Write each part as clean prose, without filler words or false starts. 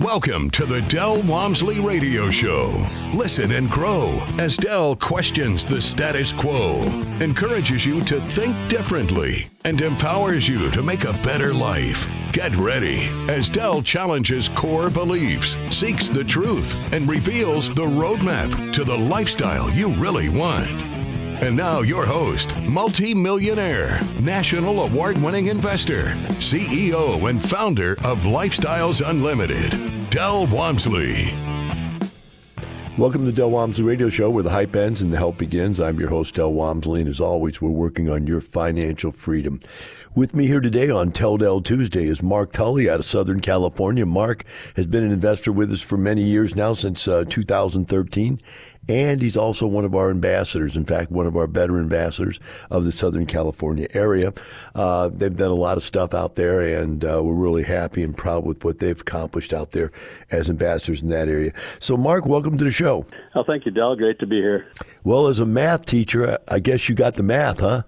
Welcome to the Del Walmsley Radio Show. Listen and grow as Del questions the status quo, encourages you to think differently, and empowers you to make a better life. Get ready as Del challenges core beliefs, seeks the truth, and reveals the roadmap to the lifestyle you really want. And now your host, multi-millionaire, national award-winning investor, CEO and founder of Lifestyles Unlimited, Del Walmsley. Welcome to the Del Walmsley Radio Show, where the hype ends and the help begins. I'm your host, Del Walmsley, and as always, we're working on your financial freedom. With me here today on Tell Del Tuesday is Mark Tully out of Southern California. Mark has been an investor with us for many years now, since 2013. And he's also one of our ambassadors, in fact, one of our better ambassadors of the Southern California area. They've done a lot of stuff out there, and we're really happy and proud with what they've accomplished out there as ambassadors in that area. So, Mark, welcome to the show. Oh, thank you, Del. Great to be here. Well, as a math teacher, I guess you got the math, huh?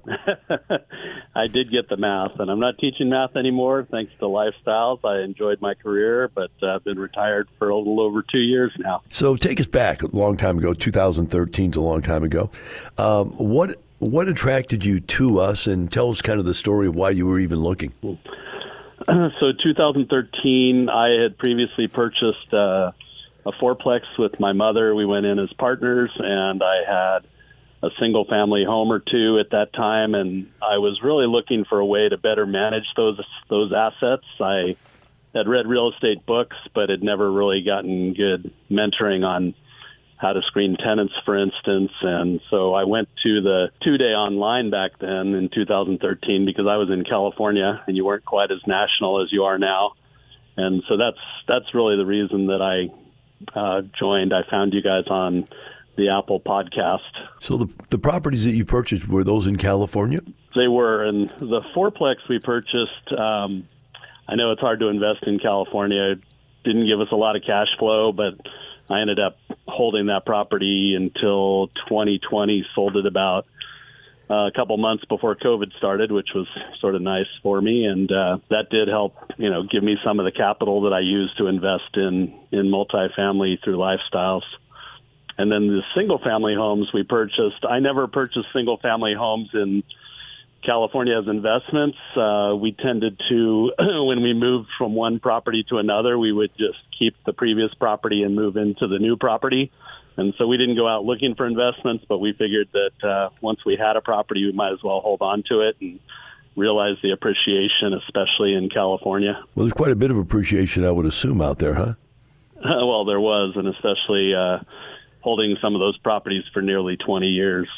I did get the math, and I'm not teaching math anymore thanks to Lifestyles. I enjoyed my career, but I've been retired for a little over 2 years now. So take us back a long time ago. 2013 is a long time ago. What attracted you to us, and tell us kind of the story of why you were even looking. So 2013, I had previously purchased a fourplex with my mother. We went in as partners, and I had a single-family home or two at that time, and I was really looking for a way to better manage those assets. I had read real estate books, but had never really gotten good mentoring on how to screen tenants, for instance. And so I went to the 2-day online back then in 2013 because I was in California, and you weren't quite as national as you are now. And so that's really the reason that I joined. I found you guys on the Apple podcast. So the properties that you purchased, were those in California? They were. And the fourplex we purchased, I know it's hard to invest in California. It didn't give us a lot of cash flow, but I ended up holding that property until 2020, sold it about a couple months before COVID started, which was sort of nice for me. And that did help, give me some of the capital that I used to invest in multifamily through Lifestyles. And then the single-family homes we purchased, I never purchased single-family homes in California as investments. We tended to, when we moved from one property to another, we would just keep the previous property and move into the new property. And so we didn't go out looking for investments, but we figured that once we had a property, we might as well hold on to it and realize the appreciation, especially in California. Well, there's quite a bit of appreciation, I would assume, out there, huh? Well, there was, and especially holding some of those properties for nearly 20 years,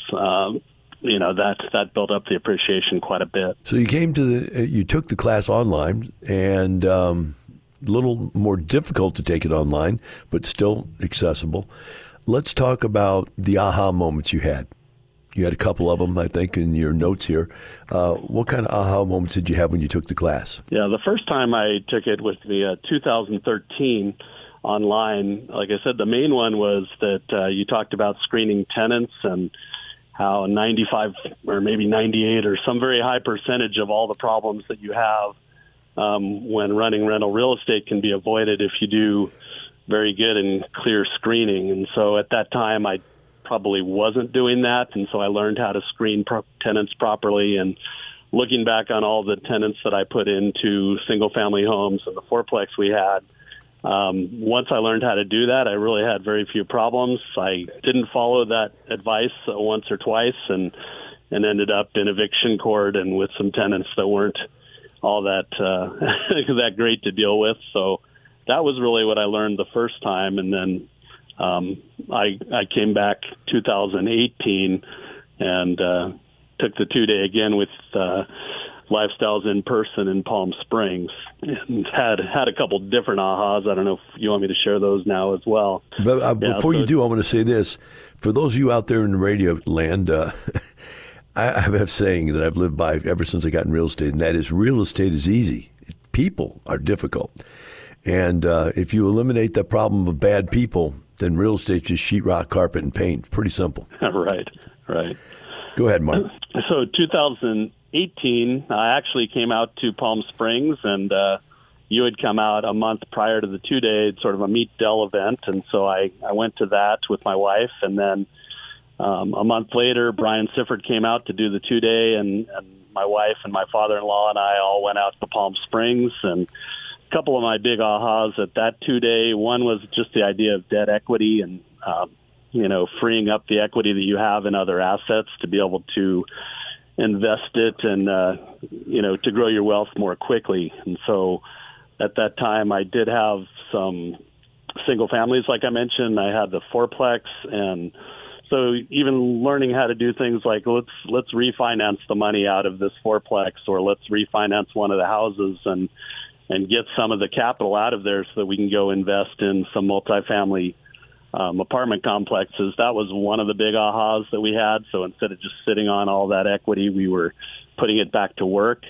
that built up the appreciation quite a bit. So you took the class online, and a little more difficult to take it online, but still accessible. Let's talk about the aha moments you had. You had a couple of them, I think, in your notes here. What kind of aha moments did you have when you took the class? Yeah, the first time I took it was the 2013 online. Like I said, the main one was that you talked about screening tenants and how 95 or maybe 98 or some very high percentage of all the problems that you have when running rental real estate can be avoided if you do very good and clear screening. And so at that time, I probably wasn't doing that, and so I learned how to screen tenants properly. And looking back on all the tenants that I put into single-family homes and the fourplex we had, once I learned how to do that, I really had very few problems. I didn't follow that advice once or twice and ended up in eviction court and with some tenants that weren't all that that great to deal with. So that was really what I learned the first time. And then I came back 2018 and took the 2-day again with Lifestyles in person in Palm Springs, and had a couple different ahas. I don't know if you want me to share those now as well. But before you do, I want to say this. For those of you out there in radio land, I have a saying that I've lived by ever since I got in real estate, and that is real estate is easy. People are difficult. And if you eliminate the problem of bad people, then real estate's just sheetrock, carpet, and paint. Pretty simple. Right. Go ahead, Mark. So 2018, I actually came out to Palm Springs and you had come out a month prior to the 2-day, sort of a Meet Dell event. And so I went to that with my wife. And then a month later, Brian Sifford came out to do the 2-day, and my wife and my father-in-law and I all went out to Palm Springs. And a couple of my big ahas at that 2-day, one was just the idea of debt equity and, freeing up the equity that you have in other assets to be able to invest it and, to grow your wealth more quickly. And so at that time, I did have some single families, like I mentioned. I had the fourplex, and so even learning how to do things like let's refinance the money out of this fourplex, or let's refinance one of the houses and get some of the capital out of there so that we can go invest in some multifamily apartment complexes. That was one of the big ahas that we had. So instead of just sitting on all that equity, we were putting it back to work.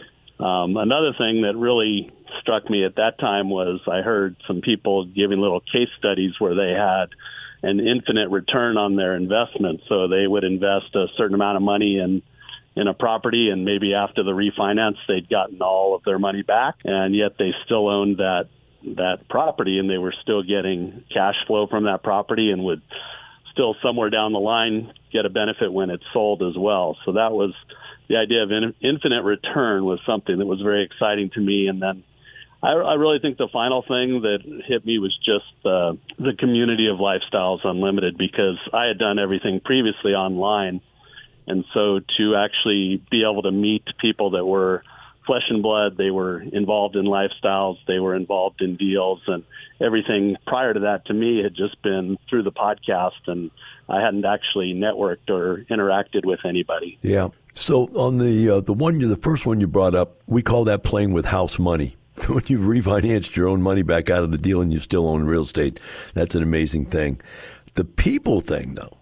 Another thing that really struck me at that time was I heard some people giving little case studies where they had an infinite return on their investment. So they would invest a certain amount of money in a property, and maybe after the refinance, they'd gotten all of their money back, and yet they still owned that property, and they were still getting cash flow from that property and would still somewhere down the line get a benefit when it's sold as well. So that was the idea of infinite return was something that was very exciting to me. And then I really think the final thing that hit me was just the community of Lifestyles Unlimited, because I had done everything previously online. And so to actually be able to meet people that were flesh and blood, they were involved in Lifestyles, they were involved in deals, and everything prior to that to me had just been through the podcast, and I hadn't actually networked or interacted with anybody. Yeah. So on the first one you brought up, we call that playing with house money. When you've refinanced your own money back out of the deal and you still own real estate, that's an amazing thing. The people thing, though,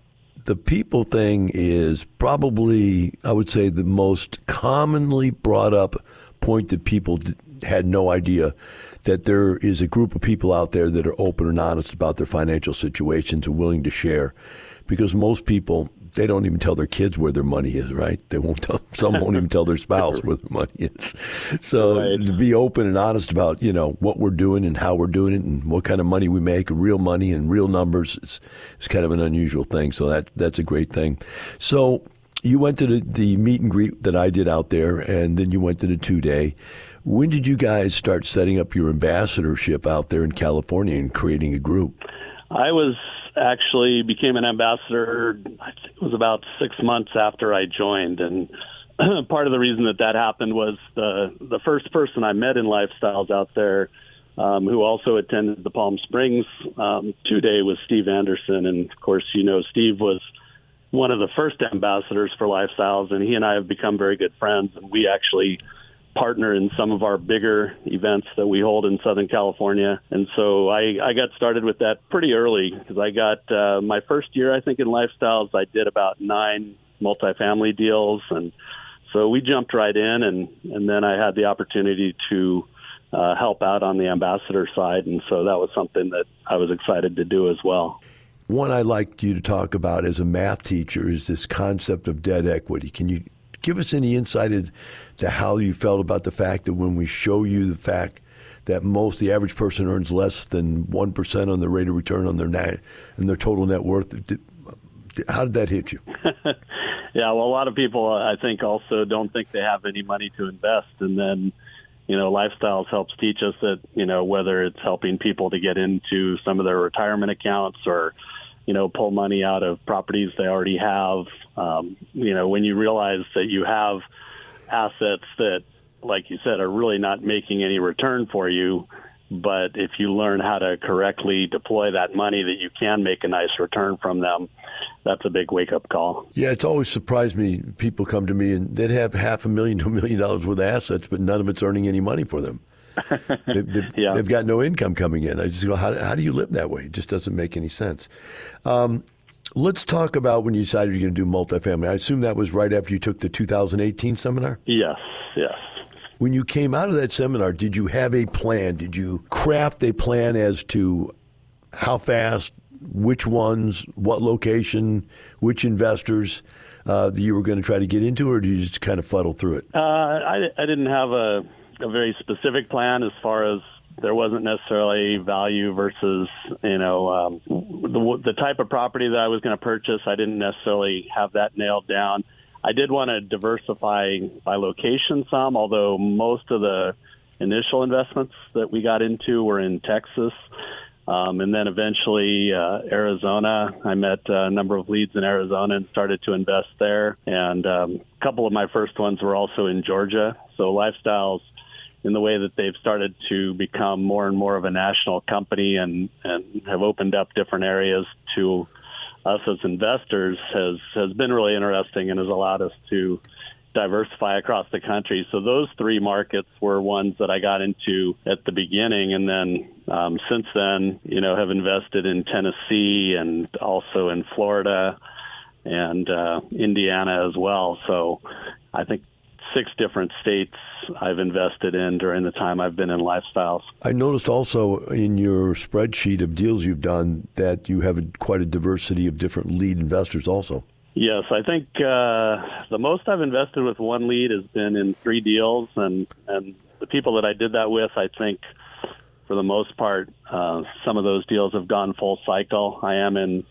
is probably, I would say, the most commonly brought up point that people had no idea that there is a group of people out there that are open and honest about their financial situations and willing to share. Because most people, they don't even tell their kids where their money is, right? They won't tell, some won't even tell their spouse where their money is. So right. To be open and honest about, what we're doing and how we're doing it and what kind of money we make, real money and real numbers, it's kind of an unusual thing. So that's a great thing. So you went to the meet and greet that I did out there, and then you went to the 2-day. When did you guys start setting up your ambassadorship out there in California and creating a group? I actually became an ambassador, I think it was about 6 months after I joined. And part of the reason that happened was the first person I met in Lifestyles out there who also attended the Palm Springs 2-day was Steve Anderson. And, of course, Steve was one of the first ambassadors for Lifestyles, and he and I have become very good friends. And we actually partner in some of our bigger events that we hold in Southern California. And so I got started with that pretty early, because I got my first year, I think, in Lifestyles, I did about 9 multifamily deals. And so we jumped right in, and then I had the opportunity to help out on the ambassador side. And so that was something that I was excited to do as well. One I'd like you to talk about as a math teacher is this concept of debt equity. Can you give us any insight into how you felt about the fact that when we show you the fact that the average person earns less than 1% on their rate of return on their total net worth, how did that hit you? Yeah, well, a lot of people, I think, also don't think they have any money to invest. And then, Lifestyles helps teach us that, whether it's helping people to get into some of their retirement accounts or, pull money out of properties they already have. When you realize that you have assets that, like you said, are really not making any return for you, but if you learn how to correctly deploy that money, that you can make a nice return from them, that's a big wake-up call. Yeah, it's always surprised me. People come to me and they'd have $500,000 to $1 million worth of assets, but none of it's earning any money for them. They've got no income coming in. I just go, how do you live that way? It just doesn't make any sense. Let's talk about when you decided you're going to do multifamily. I assume that was right after you took the 2018 seminar? Yes. When you came out of that seminar, did you have a plan? Did you craft a plan as to how fast, which ones, what location, which investors that you were going to try to get into, or did you just kind of fuddle through it? I didn't have a a very specific plan as far as there wasn't necessarily value versus, the type of property that I was going to purchase. I didn't necessarily have that nailed down. I did want to diversify by location some, although most of the initial investments that we got into were in Texas. And then eventually Arizona. I met a number of leads in Arizona and started to invest there. And a couple of my first ones were also in Georgia. So Lifestyles, in the way that they've started to become more and more of a national company and have opened up different areas to us as investors, has been really interesting and has allowed us to diversify across the country. So those three markets were ones that I got into at the beginning, and then since then, have invested in Tennessee and also in Florida and Indiana as well. So I think 6 different states I've invested in during the time I've been in Lifestyles. I noticed also in your spreadsheet of deals you've done that you have quite a diversity of different lead investors also. Yes, I think the most I've invested with one lead has been in 3 deals, and the people that I did that with, I think, for the most part, some of those deals have gone full cycle. I am in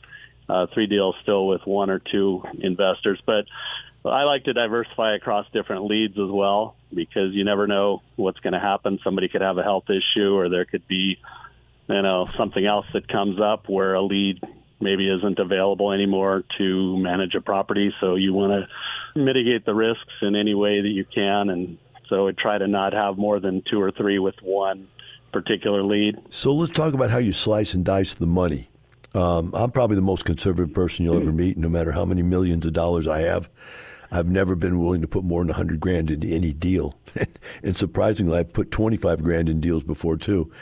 3 deals still with 1 or 2 investors, but I like to diversify across different leads as well, because you never know what's going to happen. Somebody could have a health issue, or there could be, something else that comes up where a lead maybe isn't available anymore to manage a property. So you want to mitigate the risks in any way that you can. And so I try to not have more than 2 or 3 with one particular lead. So let's talk about how you slice and dice the money. I'm probably the most conservative person you'll ever meet. No matter how many millions of dollars I have, I've never been willing to put more than $100,000 into any deal. And surprisingly, I've put $25,000 in deals before too.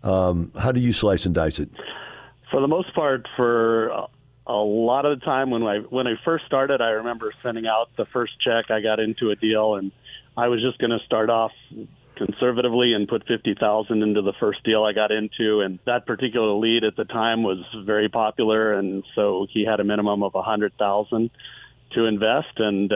How do you slice and dice it? For the most part, for a lot of the time when I first started, I remember sending out the first check. I got into a deal, and I was just going to start off conservatively and put $50,000 into the first deal I got into. And that particular lead at the time was very popular, and so he had a minimum of $100,000 to invest. And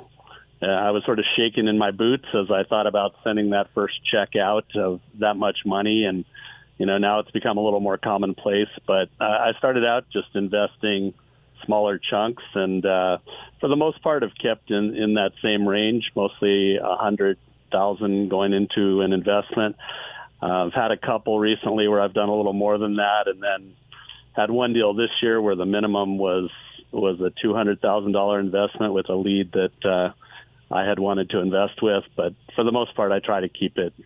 I was sort of shaking in my boots as I thought about sending that first check out of that much money. And now it's become a little more commonplace, but I started out just investing smaller chunks, and for the most part have kept in that same range, mostly $100,000 going into an investment. I've had a couple recently where I've done a little more than that, and then had one deal this year where the minimum was a $200,000 investment with a lead that I had wanted to invest with. But for the most part, I try to keep it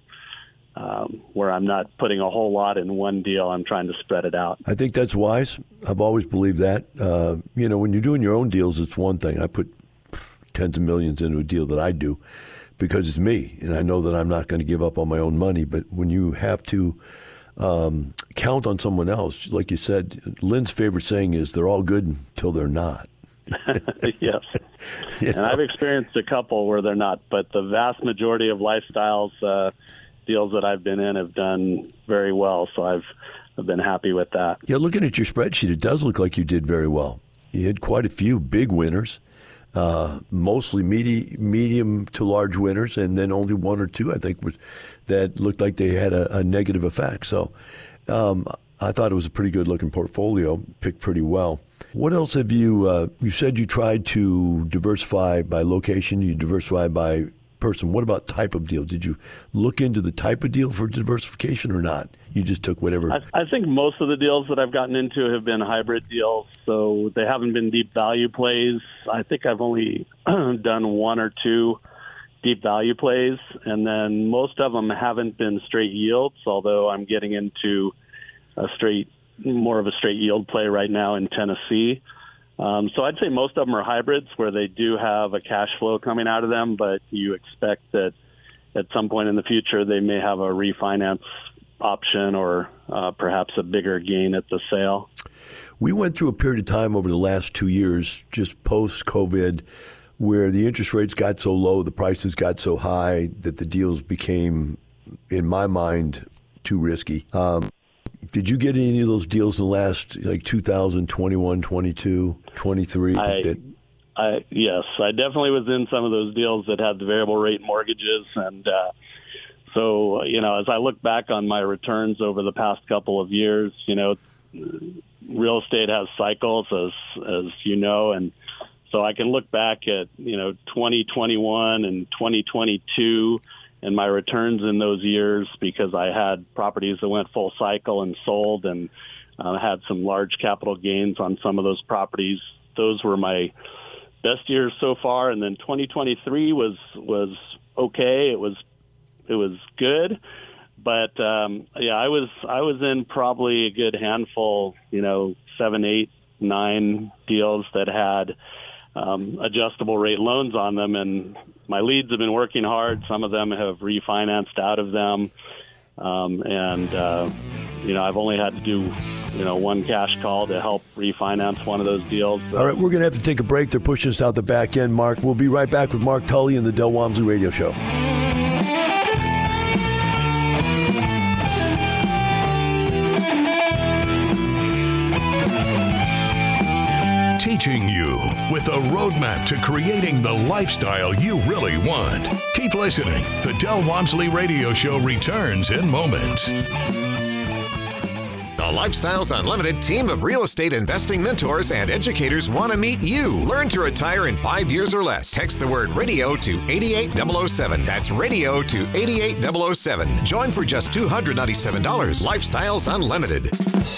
where I'm not putting a whole lot in one deal. I'm trying to spread it out. I think that's wise. I've always believed that. When you're doing your own deals, it's one thing. I put tens of millions into a deal that I do because it's me, and I know that I'm not going to give up on my own money. But when you have to count on someone else, like you said, Lynn's favorite saying is, they're all good until they're not. Yes. And I've experienced a couple where they're not, but the vast majority of Lifestyles deals that I've been in have done very well, so I've been happy with that. Yeah, looking at your spreadsheet, it does look like you did very well. You had quite a few big winners, mostly medium to large winners, and then only 1 or 2, I think, that looked like they had a negative effect. So I thought it was a pretty good-looking portfolio, picked pretty well. What else have you said you tried to diversify by location, you diversify by person. What about type of deal? Did you look into the type of deal for diversification or not? You just took whatever? I think most of the deals that I've gotten into have been hybrid deals, so they haven't been deep value plays. I think I've only done 1 or 2 deep value plays, and then most of them haven't been straight yields, although I'm getting into more of a straight yield play right now in Tennessee. So I'd say most of them are hybrids where they do have a cash flow coming out of them, but you expect that at some point in the future they may have a refinance option or perhaps a bigger gain at the sale. We went through a period of time over the last 2 years, just post-COVID, where the interest rates got so low, the prices got so high that the deals became, in my mind, too risky. Did you get any of those deals in the last, 2021, 22, 23? Yes, I definitely was in some of those deals that had the variable rate mortgages, and So, as I look back on my returns over the past couple of years, real estate has cycles, as you know, and so I can look back at, 2021 and 2022 and my returns in those years, because I had properties that went full cycle and sold, and had some large capital gains on some of those properties. Those were my best years so far. And then 2023 was okay. It was good. But I was in probably a good handful, 7, 8, 9 deals that had adjustable rate loans on them, and my leads have been working hard. Some of them have refinanced out of them, I've only had to do one cash call to help refinance one of those deals. All right, we're going to have to take a break. They're pushing us out the back end, Mark. We'll be right back with Mark Tully and the Del Walmsley Radio Show. Teaching you with a roadmap to creating the lifestyle you really want. Keep listening. The Del Walmsley Radio Show returns in moments. The Lifestyles Unlimited team of real estate investing mentors and educators want to meet you. Learn to retire in 5 years or less. Text the word radio to 88007. That's radio to 88007. Join for just $297. Lifestyles Unlimited.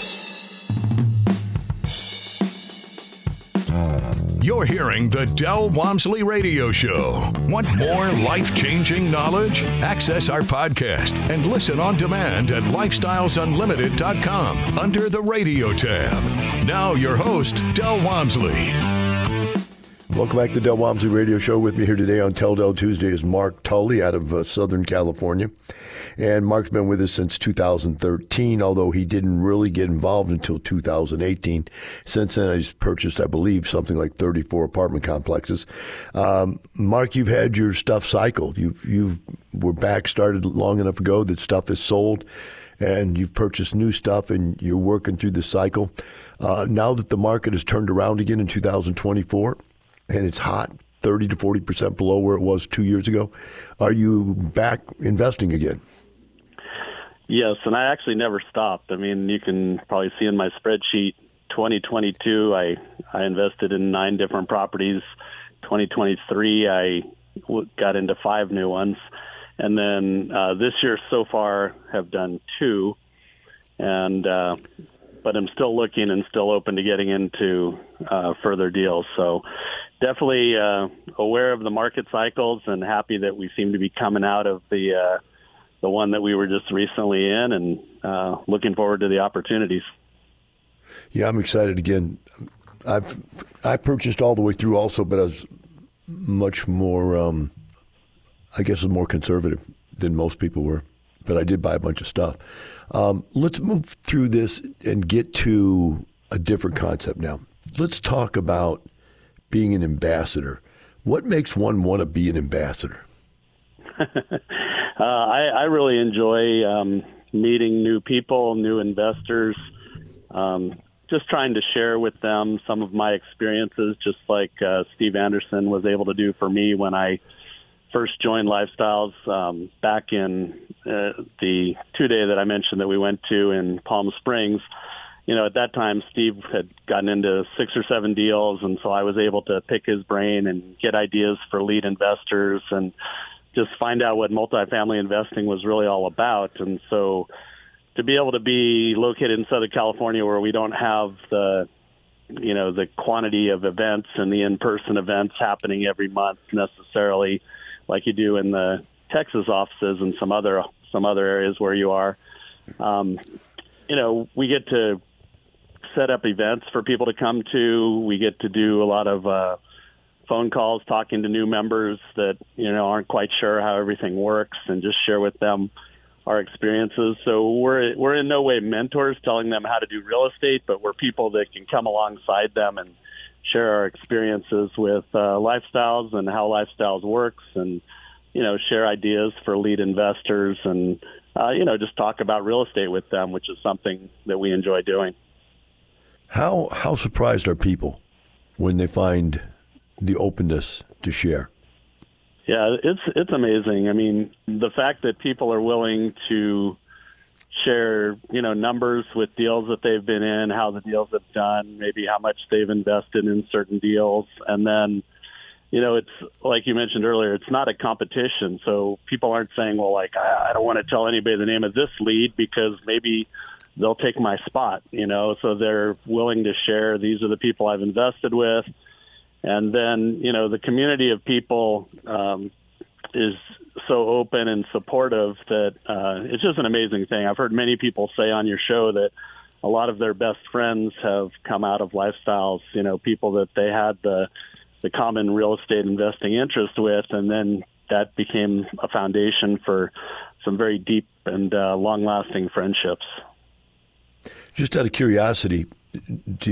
You're hearing the Del Walmsley Radio Show. Want more life-changing knowledge? Access our podcast and listen on demand at lifestylesunlimited.com under the radio tab. Now your host, Del Walmsley. Welcome back to the Del Walmsley Radio Show. With me here today on Tell Del Tuesday is Mark Tully out of Southern California. And Mark's been with us since 2013, although he didn't really get involved until 2018. Since then, he's purchased, I believe, something like 34 apartment complexes. Mark, you've had your stuff cycled. You were back, started long enough ago that stuff is sold, and you've purchased new stuff, and you're working through the cycle. Now that the market has turned around again in 2024, and it's hot, 30 to 40% below where it was 2 years ago, are you back investing again? Yes, and I actually never stopped. I mean, you can probably see in my spreadsheet, 2022, I invested in 9 different properties. 2023, I got into 5 new ones. And then this year so far have done 2. And but I'm still looking and still open to getting into further deals. So definitely aware of the market cycles and happy that we seem to be coming out of the one that we were just recently in, and looking forward to the opportunities. Yeah, I'm excited again. I purchased all the way through also, but I was much more, I guess, more conservative than most people were. But I did buy a bunch of stuff. Let's move through this and get to a different concept now. Let's talk about being an ambassador. What makes one want to be an ambassador? I really enjoy meeting new people, new investors, just trying to share with them some of my experiences, just like Steve Anderson was able to do for me when I first joined Lifestyles back in the 2-day that I mentioned that we went to in Palm Springs. At that time, Steve had gotten into 6 or 7 deals, and so I was able to pick his brain and get ideas for lead investors and just find out what multifamily investing was really all about. And so to be able to be located in Southern California where we don't have the quantity of events and the in-person events happening every month necessarily like you do in the Texas offices and some other areas where you are, we get to set up events for people to come to. We get to do a lot of phone calls, talking to new members that, aren't quite sure how everything works, and just share with them our experiences. So we're in no way mentors telling them how to do real estate, but we're people that can come alongside them and share our experiences with Lifestyles and how Lifestyles works, and, share ideas for lead investors, and, just talk about real estate with them, which is something that we enjoy doing. How surprised are people when they find the openness to share? Yeah, it's amazing. I mean, the fact that people are willing to share, numbers with deals that they've been in, how the deals have done, maybe how much they've invested in certain deals. And then, it's like you mentioned earlier, it's not a competition. So people aren't saying, well, like, I don't want to tell anybody the name of this lead because maybe they'll take my spot, so they're willing to share. These are the people I've invested with. And then, the community of people is so open and supportive that it's just an amazing thing. I've heard many people say on your show that a lot of their best friends have come out of Lifestyles, people that they had the common real estate investing interest with, and then that became a foundation for some very deep and long-lasting friendships. Just out of curiosity, do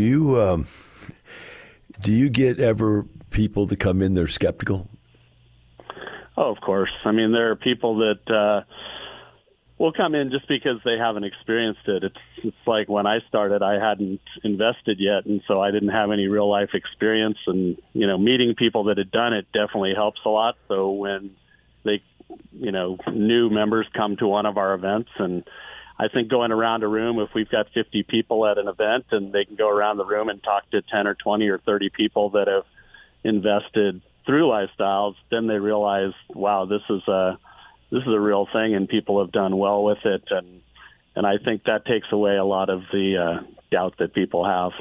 you get ever people that come in, they're skeptical? Oh, of course. I mean, there are people that will come in just because they haven't experienced it. It's like when I started, I hadn't invested yet, and so I didn't have any real life experience. And meeting people that had done it definitely helps a lot. So when they, new members come to one of our events, and I think going around a room, if we've got 50 people at an event, and they can go around the room and talk to 10 or 20 or 30 people that have invested through Lifestyles, then they realize, wow, this is a real thing, and people have done well with it, and I think that takes away a lot of the doubt that people have.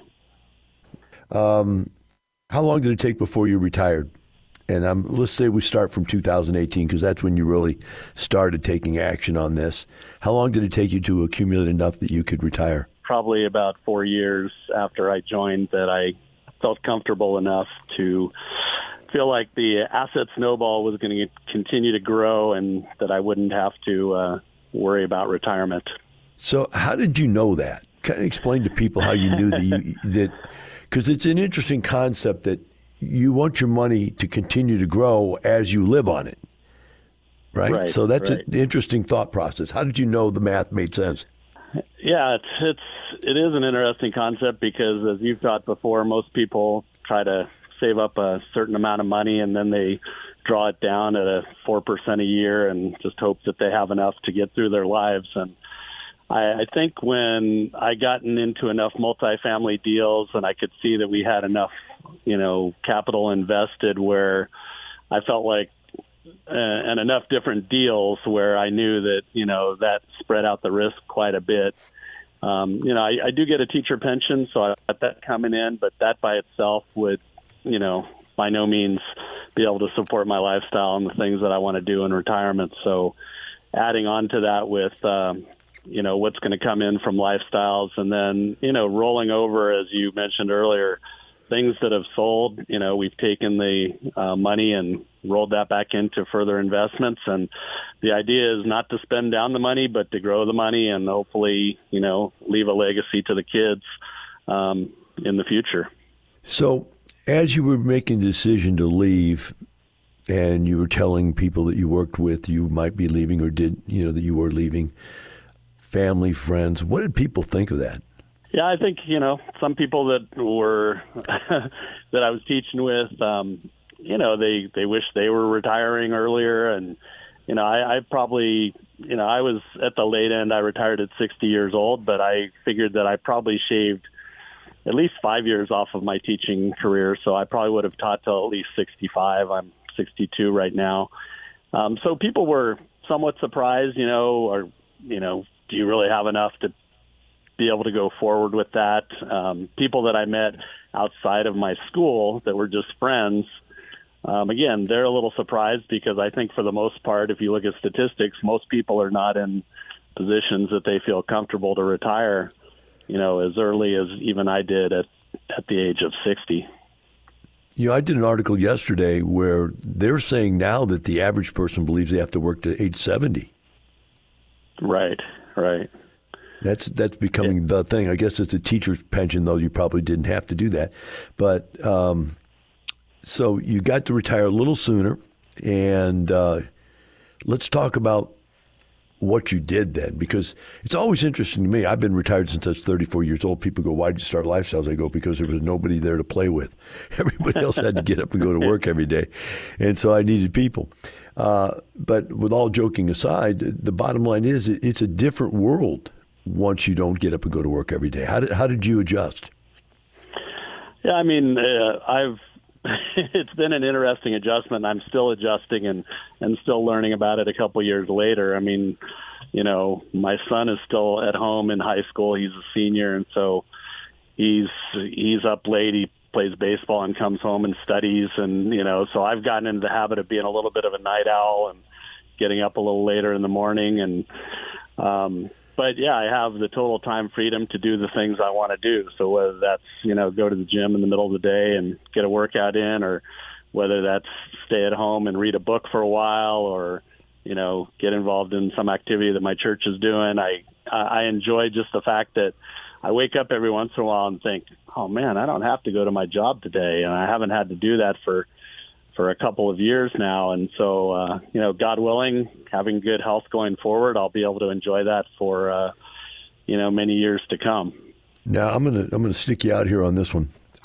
How long did it take before you retired? And let's say we start from 2018, because that's when you really started taking action on this. How long did it take you to accumulate enough that you could retire? Probably about 4 years after I joined that I felt comfortable enough to feel like the asset snowball was going to continue to grow and that I wouldn't have to worry about retirement. So how did you know that? Kind of explain to people how you knew that, because it's an interesting concept that you want your money to continue to grow as you live on it, right? So that's an interesting thought process. How did you know the math made sense? Yeah, it is an interesting concept because, as you've taught before, most people try to save up a certain amount of money and then they draw it down at a 4% a year and just hope that they have enough to get through their lives. And I think when I gotten into enough multifamily deals and I could see that we had enough, capital invested where I felt like, and enough different deals where I knew that, that spread out the risk quite a bit. I do get a teacher pension, so I got that coming in, but that by itself would, by no means be able to support my lifestyle and the things that I want to do in retirement. So adding on to that with, what's going to come in from Lifestyles and then, rolling over, as you mentioned earlier, things that have sold, we've taken the money and rolled that back into further investments. And the idea is not to spend down the money, but to grow the money and hopefully, leave a legacy to the kids in the future. So as you were making the decision to leave and you were telling people that you worked with you might be leaving or did, that you were leaving, family, friends, what did people think of that? Yeah, I think, some people that were that I was teaching with, they wish they were retiring earlier. And, I probably, I was at the late end. I retired at 60 years old, but I figured that I probably shaved at least 5 years off of my teaching career. So I probably would have taught till at least 65. I'm 62 right now. So people were somewhat surprised, do you really have enough to be able to go forward with that? People that I met outside of my school that were just friends, again, they're a little surprised because I think for the most part, if you look at statistics, most people are not in positions that they feel comfortable to retire, as early as even I did at the age of 60. I did an article yesterday where they're saying now that the average person believes they have to work to age 70. Right. That's becoming the thing. I guess it's a teacher's pension, though you probably didn't have to do that. But so you got to retire a little sooner. And let's talk about what you did then, because it's always interesting to me. I've been retired since I was 34 years old. People go, why did you start Lifestyles? I go, because there was nobody there to play with. Everybody else had to get up and go to work every day. And so I needed people. But with all joking aside, the bottom line is it's a different world once you don't get up and go to work every day. How did you adjust? Yeah, I mean, it's been an interesting adjustment. I'm still adjusting and still learning about it a couple years later. I mean, you know, my son is still at home in high school. He's a senior, and so he's up late. He plays baseball and comes home and studies, and, you know, so I've gotten into the habit of being a little bit of a night owl and getting up a little later in the morning. And but yeah, I have the total time freedom to do the things I want to do. So whether that's, you know, go to the gym in the middle of the day and get a workout in, or whether that's stay at home and read a book for a while, or, you know, get involved in some activity that my church is doing, I enjoy just the fact that I wake up every once in a while and think, oh man, I don't have to go to my job today. And I haven't had to do that for a couple of years now. And so, you know, God willing, having good health going forward, I'll be able to enjoy that for, you know, many years to come. Now, I'm gonna stick you out here on this one.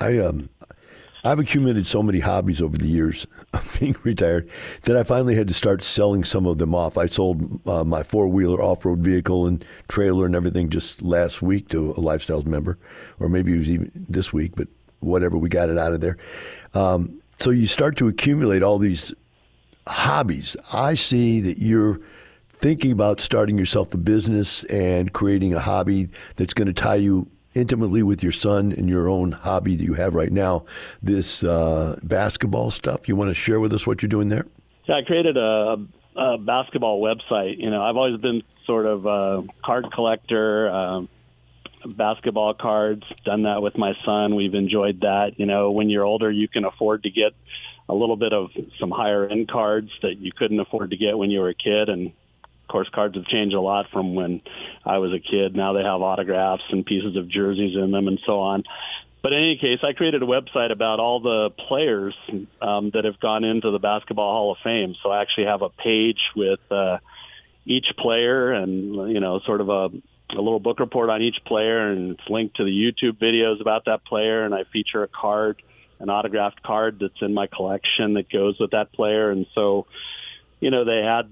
I've accumulated so many hobbies over the years of being retired that I finally had to start selling some of them off. I sold my four-wheeler off-road vehicle and trailer and everything just last week to a Lifestyles member, or maybe it was even this week, but whatever, we got it out of there. So you start to accumulate all these hobbies. I see that you're thinking about starting yourself a business and creating a hobby that's going to tie you intimately with your son and your own hobby that you have right now, this basketball stuff. You want to share with us what you're doing there? Yeah, I created a basketball website. You know, I've always been sort of a card collector, basketball cards, done that with my son. We've enjoyed that. You know, when you're older, you can afford to get a little bit of some higher end cards that you couldn't afford to get when you were a kid. And of course, cards have changed a lot from when I was a kid. Now they have autographs and pieces of jerseys in them and so on. But in any case, I created a website about all the players that have gone into the Basketball Hall of Fame. So I actually have a page with each player and, you know, sort of a little book report on each player, and it's linked to the YouTube videos about that player. And I feature a card, an autographed card that's in my collection that goes with that player. And so, you know, they add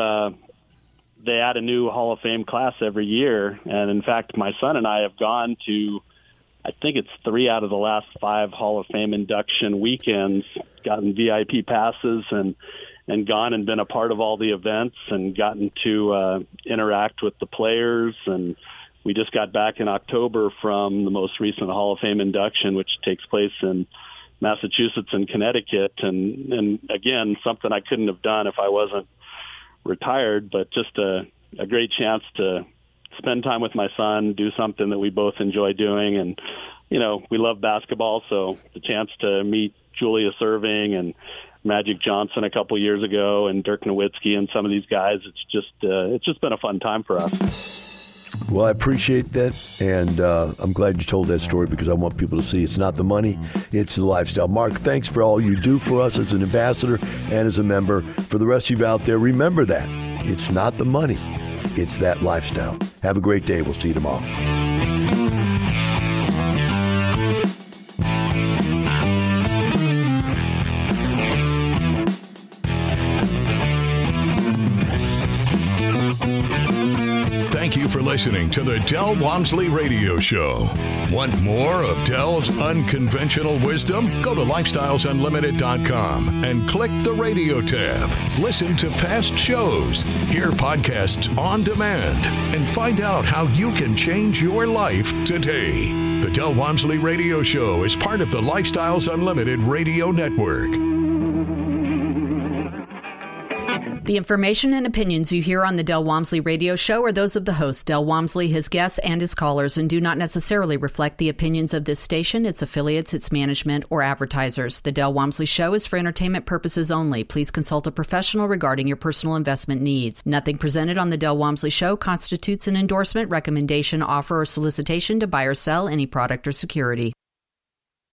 a new Hall of Fame class every year. And in fact, my son and I have gone to, I think it's 3 out of the last 5 Hall of Fame induction weekends, gotten VIP passes and gone and been a part of all the events and gotten to interact with the players. And we just got back in October from the most recent Hall of Fame induction, which takes place in Massachusetts and Connecticut. And again, something I couldn't have done if I wasn't retired, but just a great chance to spend time with my son, do something that we both enjoy doing. And, you know, we love basketball, so the chance to meet Julius Erving and Magic Johnson a couple years ago and Dirk Nowitzki and some of these guys, it's just been a fun time for us. Well, I appreciate that, and I'm glad you told that story because I want people to see it's not the money, it's the lifestyle. Mark, thanks for all you do for us as an ambassador and as a member. For the rest of you out there, remember that. It's not the money, it's that lifestyle. Have a great day. We'll see you tomorrow. Thank you for listening to the Del Walmsley Radio Show. Want more of Del's unconventional wisdom? Go to lifestylesunlimited.com and click the radio tab. Listen to past shows, hear podcasts on demand, and find out how you can change your life today. The Del Walmsley Radio Show is part of the Lifestyles Unlimited Radio Network. The information and opinions you hear on the Del Walmsley Radio Show are those of the host, Del Walmsley, his guests, and his callers, and do not necessarily reflect the opinions of this station, its affiliates, its management, or advertisers. The Del Walmsley Show is for entertainment purposes only. Please consult a professional regarding your personal investment needs. Nothing presented on the Del Walmsley Show constitutes an endorsement, recommendation, offer, or solicitation to buy or sell any product or security.